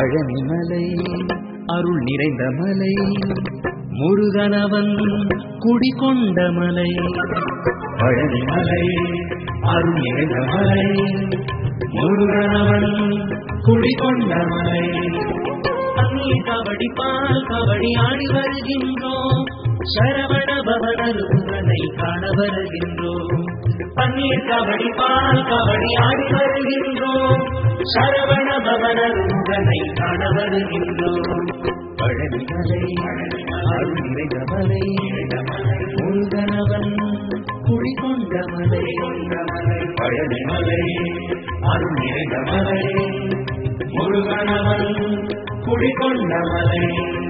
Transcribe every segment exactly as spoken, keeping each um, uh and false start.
பழனிமலை அருள் நிறைந்த மலை, முருகனவன் குடிகொண்ட மலை. பழனிமலை அருள் நிறைந்த மலை, முருகனவன் குடிகொண்ட மலை. அந்நிய கபடி பால் கபடி ஆடி வருகின்றோம், சரவண பவனரு முருகனை காண வருகின்றோம். பன்னீர் கபடி பால் கபடி ஆடி வருகின்றோம், சரவண பவனரு முருகனை காண வருகின்றோம். பழனிமலை அருள் நிறைந்த மலை, முருகனவன் குடிகொண்ட மலை. பழனிமலை அருள் நிறைந்த மலை, முருகனவன் குடிகொண்ட மலை.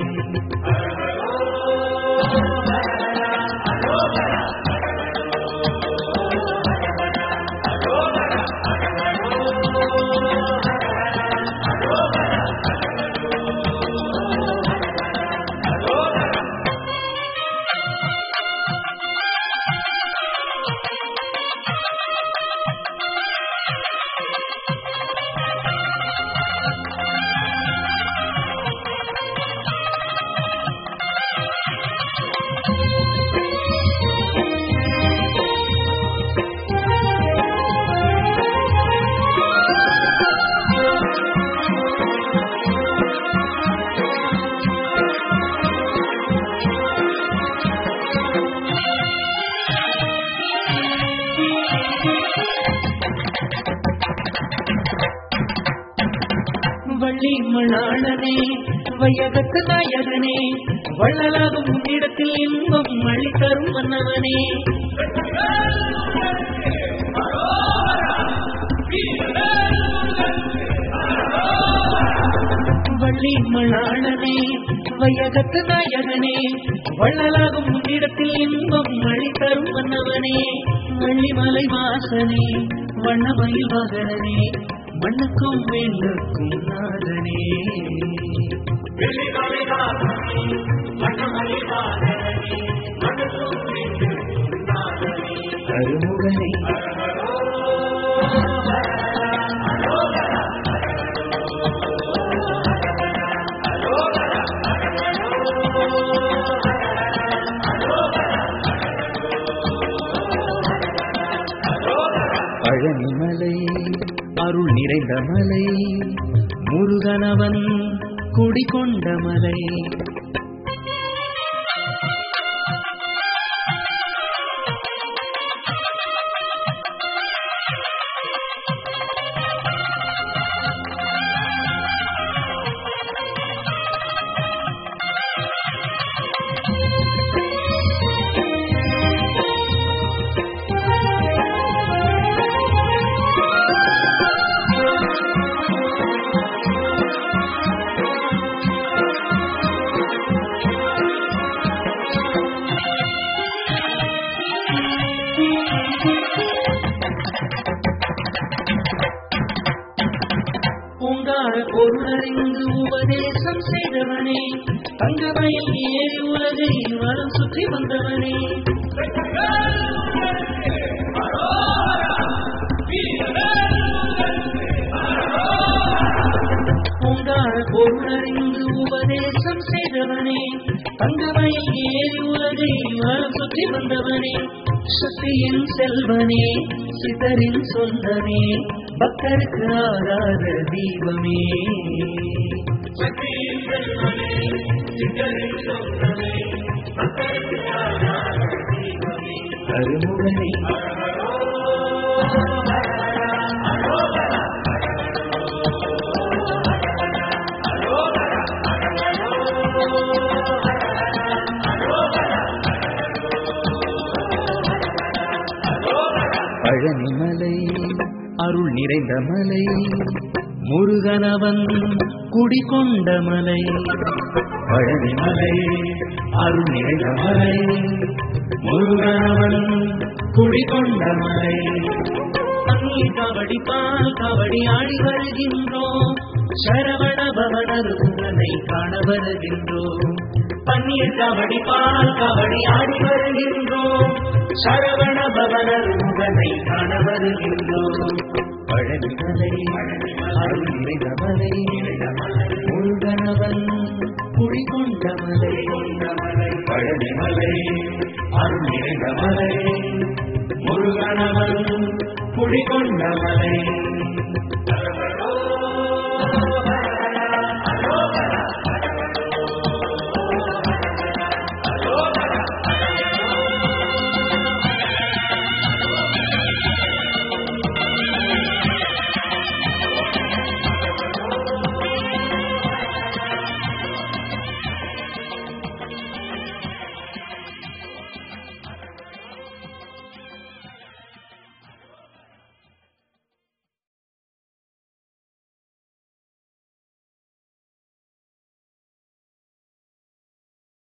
வள்ளி மணாளனே வையகத்து நாயகனே, வள்ளலாகும் உன்னிடத்தில் இன்பம் மழை தரும் மன்னவனே. வள்ளி மணாளனே வையகத்து நாயகனே, வள்ளலாகும் உன்னிடத்தில் இன்பம் மழை தரும் மன்னவனே. வள்ளிமலை வாசனே வண்ணமயில் வாகனே, மண்ணுக்கும் வெண்ணுக்கும் நாதனே. அருமுகனே பழனிமலை அருள் நிறைந்த மலை, முருகனவன் குடிகொண்ட மலை. பொருளறிந்து உபதேசம் செய்தவனே, தங்கமயில் ஏறி உலகை வரம் சுற்றி வந்தவனே. பூங்கார பொருளறிந்து உபதேசம் செய்தவனே, தங்கமயில் ஏறி உலகை வரம் சுற்றி வந்தவனே. சக்தியின் செல்வனே சிதறின் சொந்தனே, பக்தருக்கு ஆராத தீபமே. அருமுகனே பழனிமலை அருள் நிறைந்த மலை, முருகனவன் குடிகொண்ட மலை. பழனிமலை அருள் நிறைந்த மலை, முருகனவன் குடிகொண்ட மலை. அந்நிய கபடி பால் கபடி ஆடி வருகின்றோம், சரவண பவனரு முருகனை காண வருகின்றோம். பன்னீர் கபடி பால் கபடி ஆடி வருகின்றோம், சரவண பவனரு முருகனை காண வருகின்றோம். பழனிமலை அருள் நிறைந்த மலை முருகனவன் குடிகொண்ட மலை பழனிமலை அருள் நிறைந்த மலை முருகனவன் குடிகொண்ட மலை